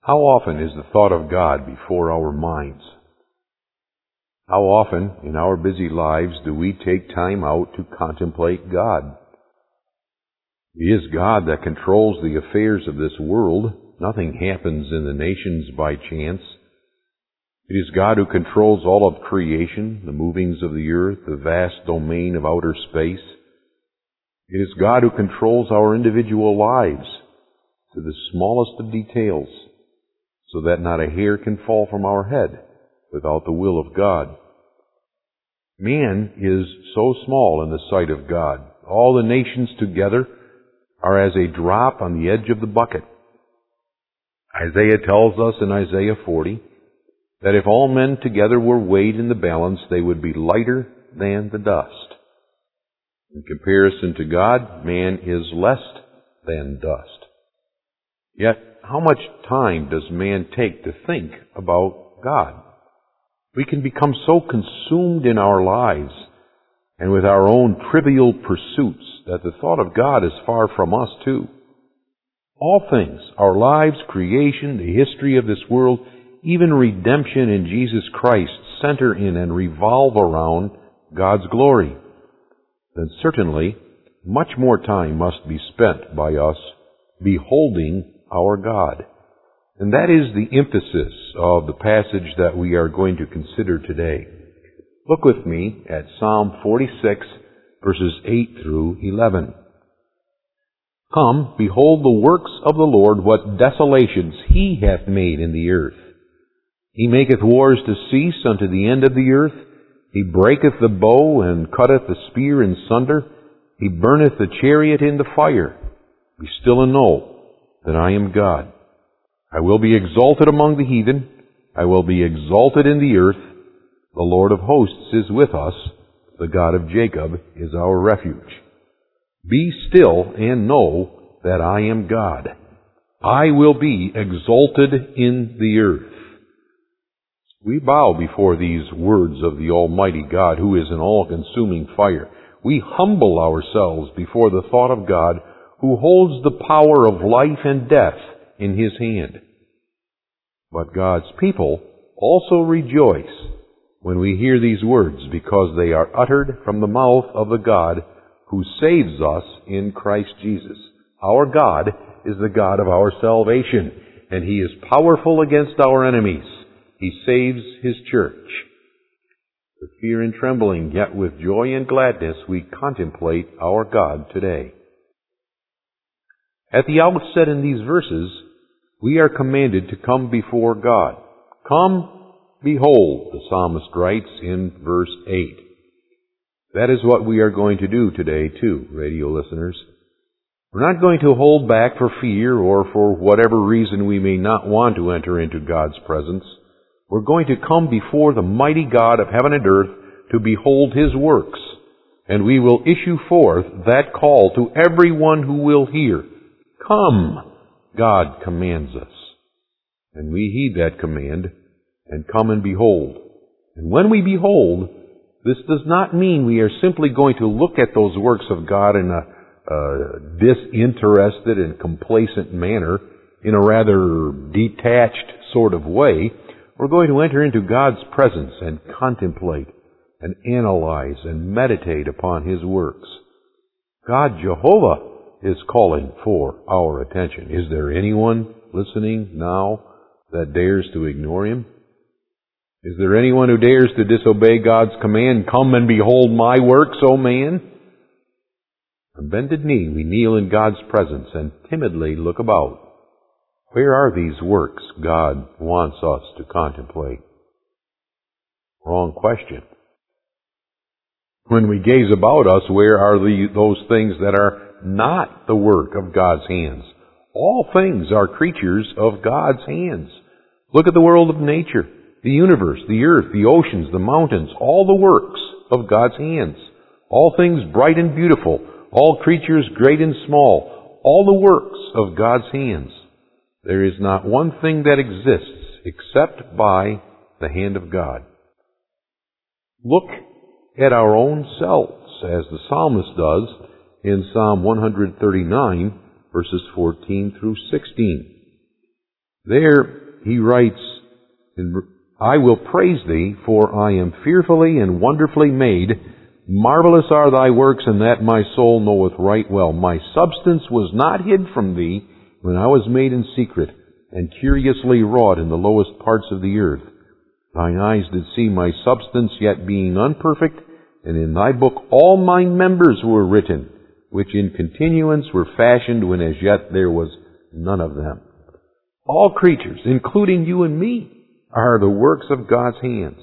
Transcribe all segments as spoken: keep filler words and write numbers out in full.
How often is the thought of God before our minds? How often in our busy lives do we take time out to contemplate God? It is God that controls the affairs of this world. Nothing happens in the nations by chance. It is God who controls all of creation, the movings of the earth, the vast domain of outer space. It is God who controls our individual lives to the smallest of details, so that not a hair can fall from our head without the will of God. Man is so small in the sight of God. All the nations together are as a drop on the edge of the bucket. Isaiah tells us in Isaiah forty that if all men together were weighed in the balance, they would be lighter than the dust. In comparison to God, man is less than dust. Yet, how much time does man take to think about God? We can become so consumed in our lives and with our own trivial pursuits that the thought of God is far from us too. All things, our lives, creation, the history of this world, even redemption in Jesus Christ, center in and revolve around God's glory. Then certainly much more time must be spent by us beholding our God. And that is the emphasis of the passage that we are going to consider today. Look with me at Psalm forty-six, verses eight through eleven. Come, behold the works of the Lord, what desolations He hath made in the earth. He maketh wars to cease unto the end of the earth. He breaketh the bow and cutteth the spear in sunder. He burneth the chariot in the fire. Be still and know that I am God. I will be exalted among the heathen. I will be exalted in the earth. The Lord of hosts is with us. The God of Jacob is our refuge. Be still and know that I am God. I will be exalted in the earth. We bow before these words of the Almighty God, who is an all-consuming fire. We humble ourselves before the thought of God, who holds the power of life and death in His hand. But God's people also rejoice when we hear these words, because they are uttered from the mouth of the God who saves us in Christ Jesus. Our God is the God of our salvation, and He is powerful against our enemies. He saves His church. With fear and trembling, yet with joy and gladness, we contemplate our God today. At the outset in these verses, we are commanded to come before God. Come, behold, the psalmist writes in verse eight. That is what we are going to do today too, radio listeners. We're not going to hold back for fear or for whatever reason we may not want to enter into God's presence. We're going to come before the mighty God of heaven and earth to behold His works. And we will issue forth that call to everyone who will hear. Come, God commands us. And we heed that command and come and behold. And when we behold, this does not mean we are simply going to look at those works of God in a uh, disinterested and complacent manner, in a rather detached sort of way. We're going to enter into God's presence and contemplate and analyze and meditate upon His works. God Jehovah is calling for our attention. Is there anyone listening now that dares to ignore Him? Is there anyone who dares to disobey God's command, come and behold my works, O man? On bended knee we kneel in God's presence and timidly look about. Where are these works God wants us to contemplate? Wrong question. When we gaze about us, where are the, those things that are not the work of God's hands? All things are creatures of God's hands. Look at the world of nature, the universe, the earth, the oceans, the mountains, all the works of God's hands. All things bright and beautiful, all creatures great and small, all the works of God's hands. There is not one thing that exists except by the hand of God. Look at our own selves, as the psalmist does in Psalm one thirty-nine, verses fourteen through sixteen. There he writes, I will praise thee, for I am fearfully and wonderfully made. Marvelous are thy works, and that my soul knoweth right well. My substance was not hid from thee when I was made in secret, and curiously wrought in the lowest parts of the earth. Thine eyes did see my substance, yet being unperfect, and in thy book all my members were written, which in continuance were fashioned when as yet there was none of them. All creatures, including you and me, are the works of God's hands.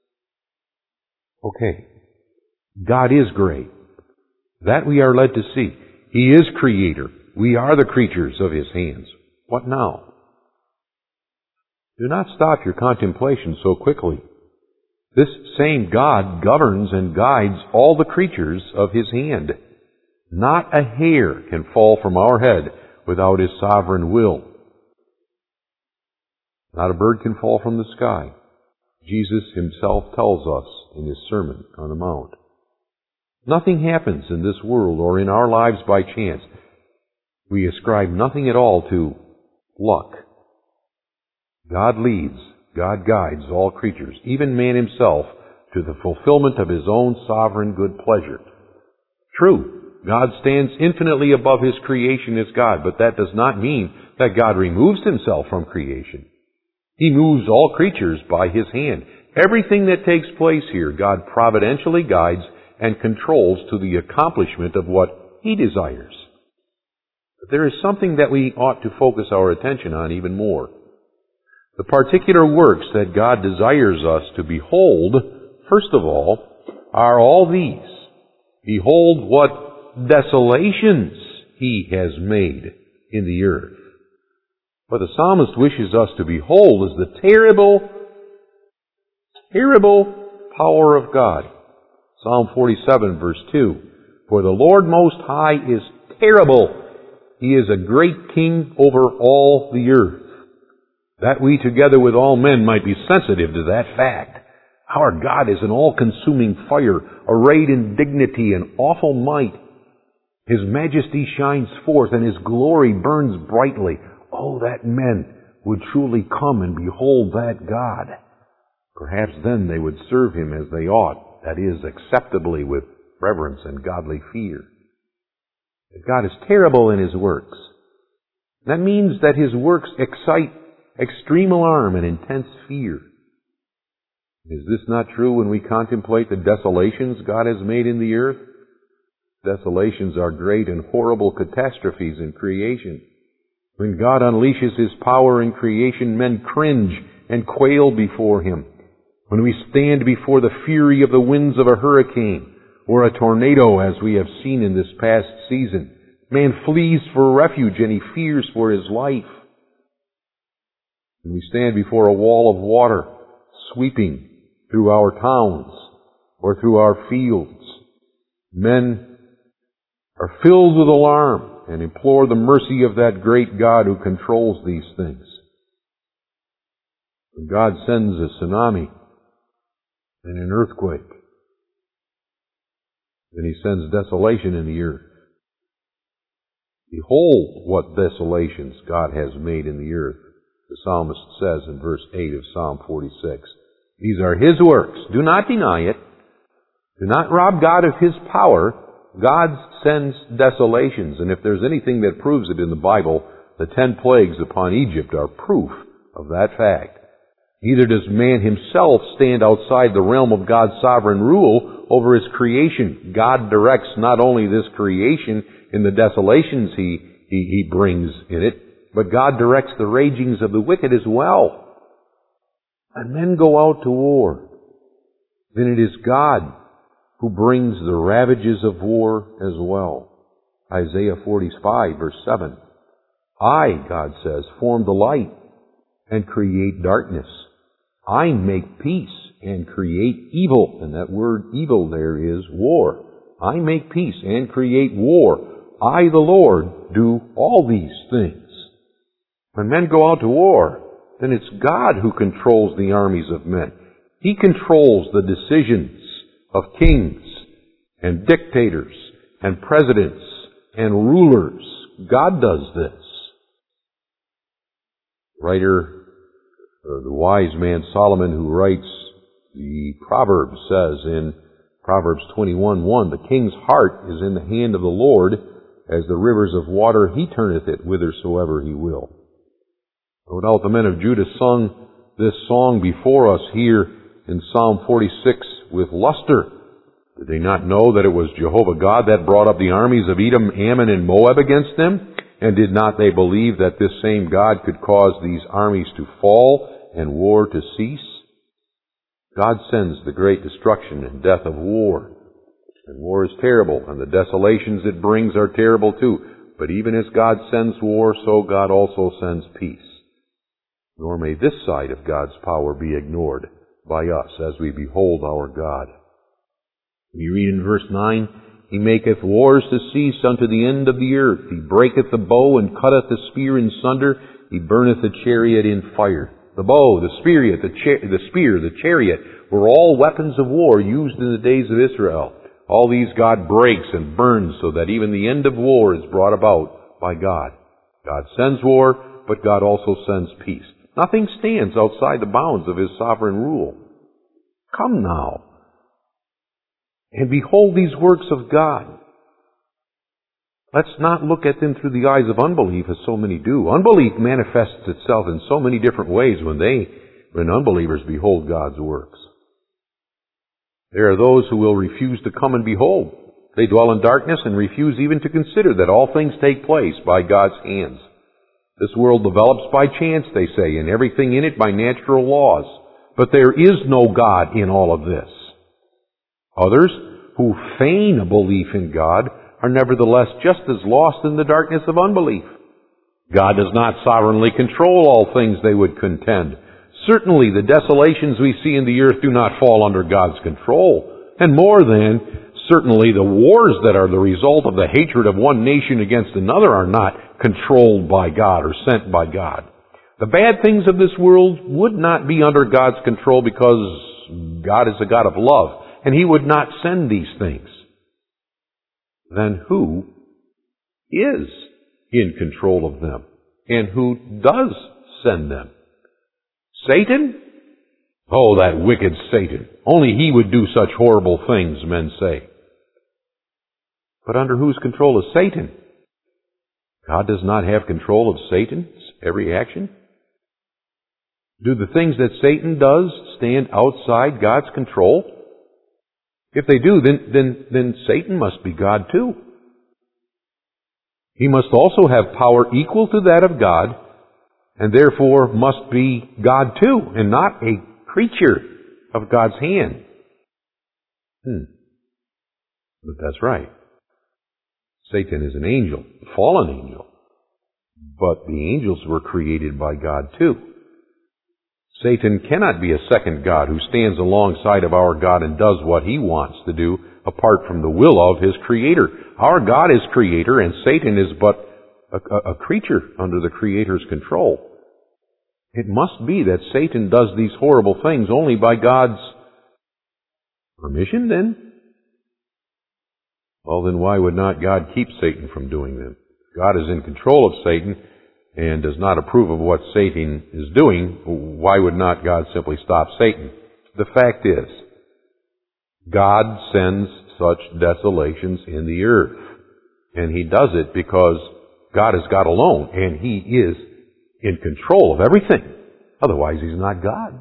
Okay. God is great. That we are led to see. He is creator. We are the creatures of His hands. What now? Do not stop your contemplation so quickly. This same God governs and guides all the creatures of His hand. Not a hair can fall from our head without His sovereign will. Not a bird can fall from the sky. Jesus Himself tells us in His Sermon on the Mount. Nothing happens in this world or in our lives by chance. We ascribe nothing at all to luck. God leads, God guides all creatures, even man himself, to the fulfillment of His own sovereign good pleasure. True, God stands infinitely above His creation as God, but that does not mean that God removes Himself from creation. He moves all creatures by His hand. Everything that takes place here, God providentially guides and controls to the accomplishment of what He desires. But there is something that we ought to focus our attention on even more. The particular works that God desires us to behold, first of all, are all these. Behold what desolations He has made in the earth. What the psalmist wishes us to behold is the terrible, terrible power of God. Psalm forty-seven, verse two. For the Lord Most High is terrible. He is a great king over all the earth. That we together with all men might be sensitive to that fact. Our God is an all-consuming fire, arrayed in dignity and awful might. His majesty shines forth, and His glory burns brightly. Oh, that men would truly come and behold that God. Perhaps then they would serve Him as they ought, that is, acceptably with reverence and godly fear. God is terrible in His works. That means that His works excite extreme alarm and intense fear. Is this not true when we contemplate the desolations God has made in the earth? Desolations are great and horrible catastrophes in creation. When God unleashes His power in creation, men cringe and quail before Him. When we stand before the fury of the winds of a hurricane or a tornado, as we have seen in this past season, man flees for refuge and he fears for his life. When we stand before a wall of water sweeping through our towns or through our fields, men are filled with alarm and implore the mercy of that great God who controls these things. When God sends a tsunami and an earthquake, then He sends desolation in the earth. Behold what desolations God has made in the earth, the psalmist says in verse eight of Psalm forty-six. These are His works. Do not deny it. Do not rob God of His power. God sends desolations, and if there's anything that proves it in the Bible, the ten plagues upon Egypt are proof of that fact. Neither does man himself stand outside the realm of God's sovereign rule over His creation. God directs not only this creation in the desolations He, he, he brings in it, but God directs the ragings of the wicked as well. And men go out to war. Then it is God who brings the ravages of war as well. Isaiah forty-five, verse seven. I, God says, form the light and create darkness. I make peace and create evil. And that word evil there is war. I make peace and create war. I, the Lord, do all these things. When men go out to war, then it's God who controls the armies of men. He controls the decisions of kings and dictators and presidents and rulers. God does this. writer, uh, the wise man Solomon, who writes the Proverbs, says in Proverbs twenty-one one, the king's heart is in the hand of the Lord, as the rivers of water he turneth it whithersoever he will. No doubt the men of Judah sung this song before us here in Psalm forty-six with luster. Did they not know that it was Jehovah God that brought up the armies of Edom, Ammon, and Moab against them? And did not they believe that this same God could cause these armies to fall and war to cease? God sends the great destruction and death of war. And war is terrible, and the desolations it brings are terrible too. But even as God sends war, so God also sends peace. Nor may this side of God's power be ignored by us as we behold our God. We read in verse nine, He maketh wars to cease unto the end of the earth. He breaketh the bow and cutteth the spear in sunder. He burneth the chariot in fire. The bow, the spear, the, cha- the spear, the chariot were all weapons of war used in the days of Israel. All these God breaks and burns so that even the end of war is brought about by God. God sends war, but God also sends peace. Nothing stands outside the bounds of His sovereign rule. Come now, and behold these works of God. Let's not look at them through the eyes of unbelief as so many do. Unbelief manifests itself in so many different ways when they, when unbelievers behold God's works. There are those who will refuse to come and behold. They dwell in darkness and refuse even to consider that all things take place by God's hands. This world develops by chance, they say, and everything in it by natural laws. But there is no God in all of this. Others, who feign a belief in God, are nevertheless just as lost in the darkness of unbelief. God does not sovereignly control all things, they would contend. Certainly the desolations we see in the earth do not fall under God's control. And more than, certainly the wars that are the result of the hatred of one nation against another are not controlled by God or sent by God. The bad things of this world would not be under God's control because God is a God of love, and He would not send these things. Then who is in control of them? And who does send them? Satan? Oh, that wicked Satan. Only he would do such horrible things, men say. But under whose control is Satan? God does not have control of Satan's every action? Do the things that Satan does stand outside God's control? If they do, then, then, then Satan must be God too. He must also have power equal to that of God, and therefore must be God too, and not a creature of God's hand. Hmm. But that's right. Satan is an angel, a fallen angel. But the angels were created by God too. Satan cannot be a second God who stands alongside of our God and does what he wants to do apart from the will of his Creator. Our God is Creator, and Satan is but a, a creature under the Creator's control. It must be that Satan does these horrible things only by God's permission, then? Well, then why would not God keep Satan from doing them? God is in control of Satan and does not approve of what Satan is doing. Why would not God simply stop Satan? The fact is, God sends such desolations in the earth. And He does it because God is God alone, and He is in control of everything. Otherwise, He's not God.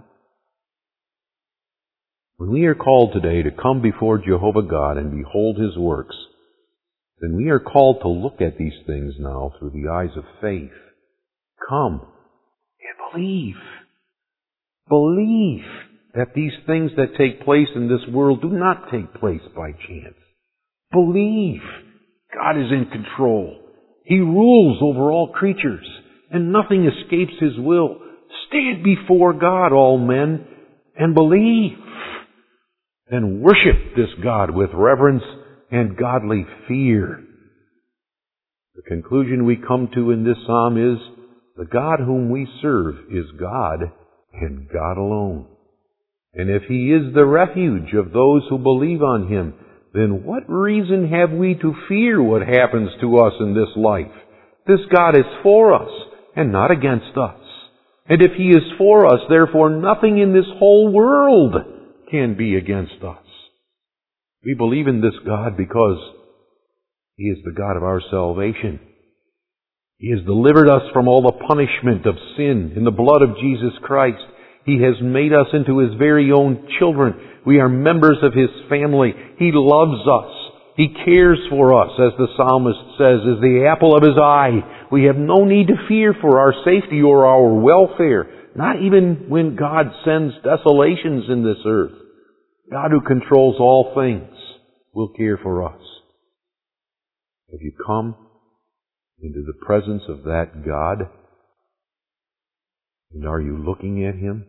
When we are called today to come before Jehovah God and behold His works, then we are called to look at these things now through the eyes of faith. Come and believe. Believe that these things that take place in this world do not take place by chance. Believe God is in control. He rules over all creatures, and nothing escapes His will. Stand before God, all men, and believe. And worship this God with reverence and godly fear. The conclusion we come to in this psalm is, the God whom we serve is God and God alone. And if He is the refuge of those who believe on Him, then what reason have we to fear what happens to us in this life? This God is for us and not against us. And if He is for us, therefore nothing in this whole world can be against us. We believe in this God because He is the God of our salvation. He has delivered us from all the punishment of sin in the blood of Jesus Christ. He has made us into His very own children. We are members of His family. He loves us. He cares for us, as the psalmist says, as the apple of His eye. We have no need to fear for our safety or our welfare, not even when God sends desolations in this earth. God, who controls all things, will care for us. Have you come into the presence of that God? And are you looking at Him?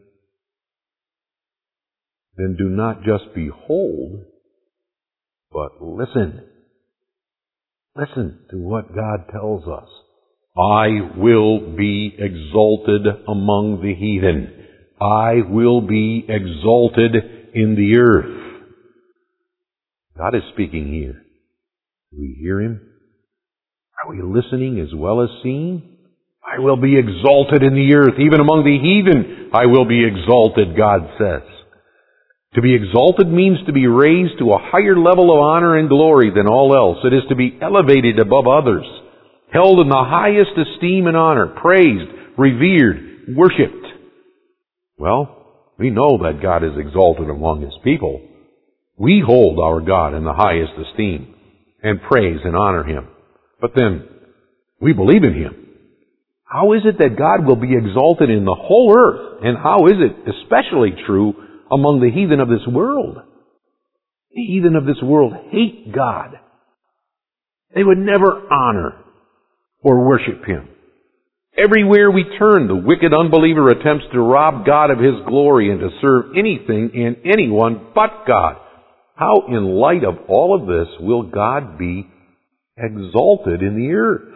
Then do not just behold, but listen. Listen to what God tells us. I will be exalted among the heathen. I will be exalted in the earth. God is speaking here. Do we hear Him? Are we listening as well as seeing? I will be exalted in the earth. Even among the heathen, I will be exalted, God says. To be exalted means to be raised to a higher level of honor and glory than all else. It is to be elevated above others, held in the highest esteem and honor, praised, revered, worshipped. Well, we know that God is exalted among His people. We hold our God in the highest esteem and praise and honor Him. But then, we believe in Him. How is it that God will be exalted in the whole earth? And how is it especially true among the heathen of this world? The heathen of this world hate God. They would never honor or worship Him. Everywhere we turn, the wicked unbeliever attempts to rob God of His glory and to serve anything and anyone but God. How, in light of all of this, will God be exalted in the earth?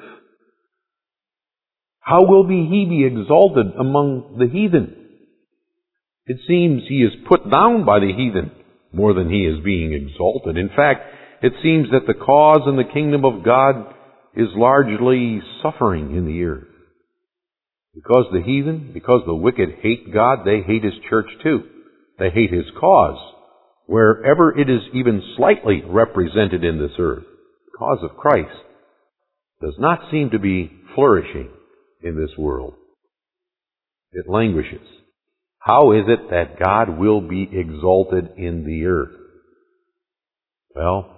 How will He be exalted among the heathen? It seems He is put down by the heathen more than He is being exalted. In fact, it seems that the cause in the kingdom of God is largely suffering in the earth. Because the heathen, because the wicked hate God, they hate His church too. They hate His cause, wherever it is even slightly represented in this earth. The cause of Christ does not seem to be flourishing in this world. It languishes. How is it that God will be exalted in the earth? Well,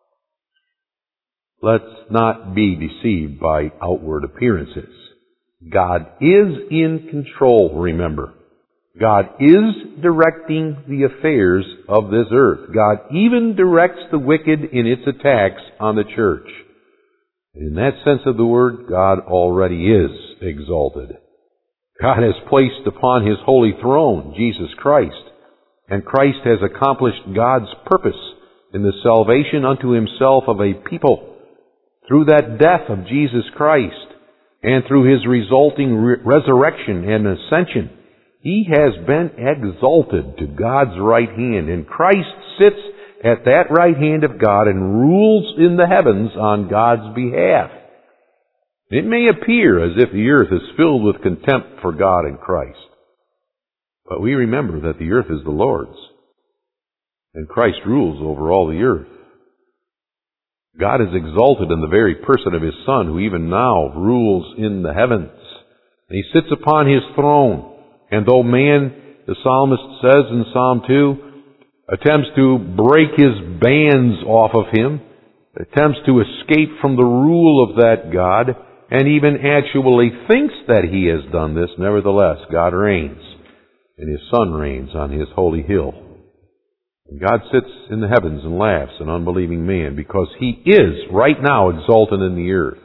let's not be deceived by outward appearances. God is in control, remember. God is directing the affairs of this earth. God even directs the wicked in its attacks on the church. In that sense of the word, God already is exalted. God has placed upon His holy throne Jesus Christ, and Christ has accomplished God's purpose in the salvation unto Himself of a people. Through that death of Jesus Christ, and through His resulting re- resurrection and ascension, He has been exalted to God's right hand, and Christ sits at that right hand of God and rules in the heavens on God's behalf. It may appear as if the earth is filled with contempt for God and Christ. But we remember that the earth is the Lord's, and Christ rules over all the earth. God is exalted in the very person of His Son, who even now rules in the heavens. And He sits upon His throne, and though man, the psalmist says in Psalm two, attempts to break His bands off of Him, attempts to escape from the rule of that God, and even actually thinks that He has done this, nevertheless, God reigns, and His Son reigns on His holy hill. And God sits in the heavens and laughs at unbelieving man, because He is right now exalted in the earth.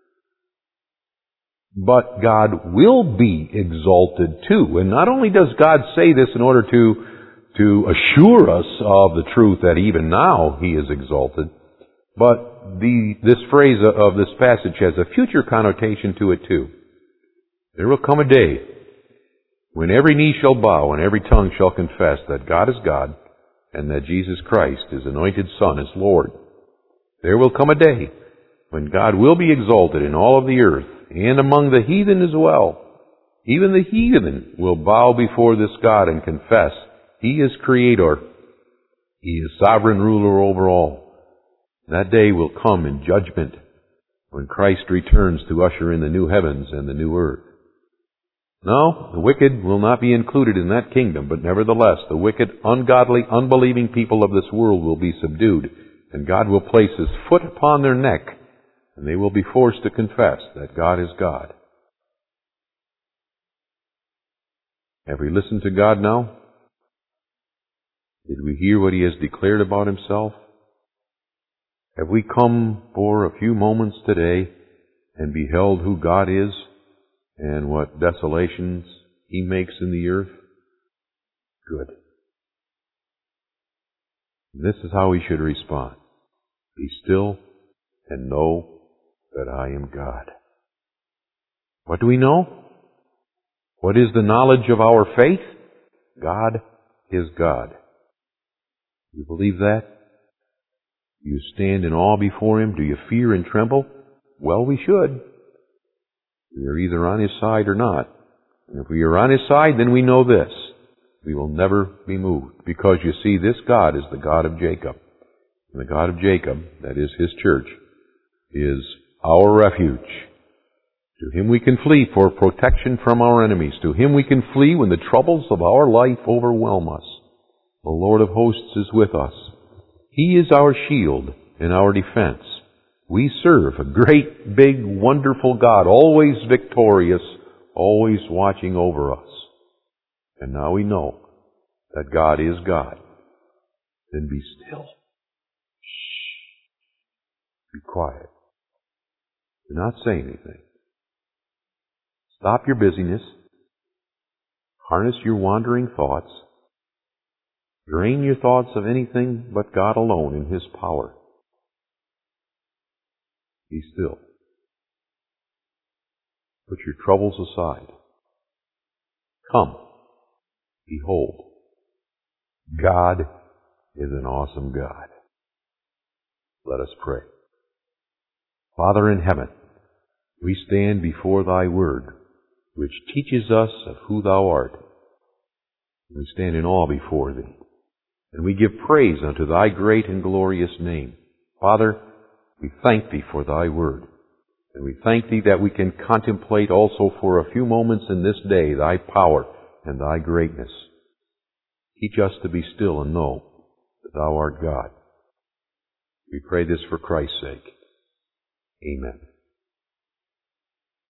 But God will be exalted too. And not only does God say this in order to, to assure us of the truth that even now He is exalted, but the, this phrase of this passage has a future connotation to it too. There will come a day when every knee shall bow and every tongue shall confess that God is God and that Jesus Christ, His anointed Son, is Lord. There will come a day when God will be exalted in all of the earth and among the heathen as well. Even the heathen will bow before this God and confess He is Creator. He is sovereign ruler over all. That day will come in judgment when Christ returns to usher in the new heavens and the new earth. No, the wicked will not be included in that kingdom, but nevertheless, the wicked, ungodly, unbelieving people of this world will be subdued, and God will place His foot upon their neck, and they will be forced to confess that God is God. Have we listened to God now? Did we hear what He has declared about Himself? Have we come for a few moments today and beheld who God is and what desolations He makes in the earth? Good. This is how we should respond. Be still and know that I am God. What do we know? What is the knowledge of our faith? God is God. Do you believe that? Do you stand in awe before Him? Do you fear and tremble? Well, we should. We are either on His side or not. And if we are on His side, then we know this. We will never be moved. Because you see, this God is the God of Jacob. And the God of Jacob, that is His church, is our refuge. To Him we can flee for protection from our enemies. To Him we can flee when the troubles of our life overwhelm us. The Lord of hosts is with us. He is our shield and our defense. We serve a great, big, wonderful God, always victorious, always watching over us. And now we know that God is God. Then be still. Shh. Be quiet. Do not say anything. Stop your busyness. Harness your wandering thoughts. Drain your thoughts of anything but God alone in His power. Be still. Put your troubles aside. Come. Behold. God is an awesome God. Let us pray. Father in heaven, we stand before Thy Word, which teaches us of who Thou art. We stand in awe before Thee, and we give praise unto Thy great and glorious name. Father, we thank Thee for Thy Word, and we thank Thee that we can contemplate also for a few moments in this day Thy power and Thy greatness. Teach us to be still and know that Thou art God. We pray this for Christ's sake. Amen.